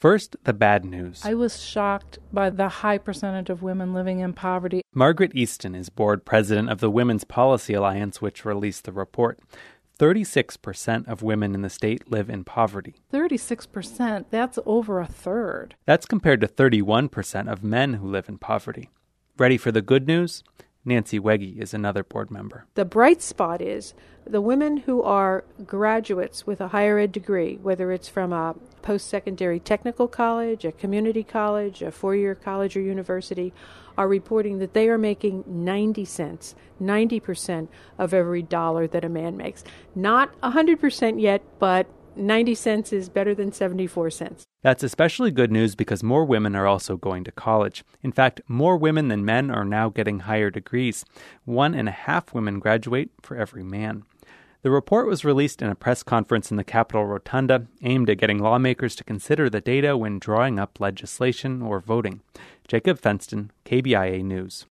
First, the bad news. I was shocked by the high percentage of women living in poverty. Margaret Easton is board president of the Women's Policy Alliance, which released the report. 36% of women in the state live in poverty. 36%? That's over a third. That's compared to 31% of men who live in poverty. Ready for the good news? Nancy Wegge is another board member. The bright spot is the women who are graduates with a higher ed degree, whether it's from a post-secondary technical college, a community college, a four-year college or university, are reporting that they are making 90 cents, 90% of every dollar that a man makes. Not 100% yet, but 90 cents is better than 74 cents. That's especially good news because more women are also going to college. In fact, more women than men are now getting higher degrees. 1.5 women graduate for every man. The report was released in a press conference in the Capitol Rotunda aimed at getting lawmakers to consider the data when drawing up legislation or voting. Jacob Fenston, KBIA News.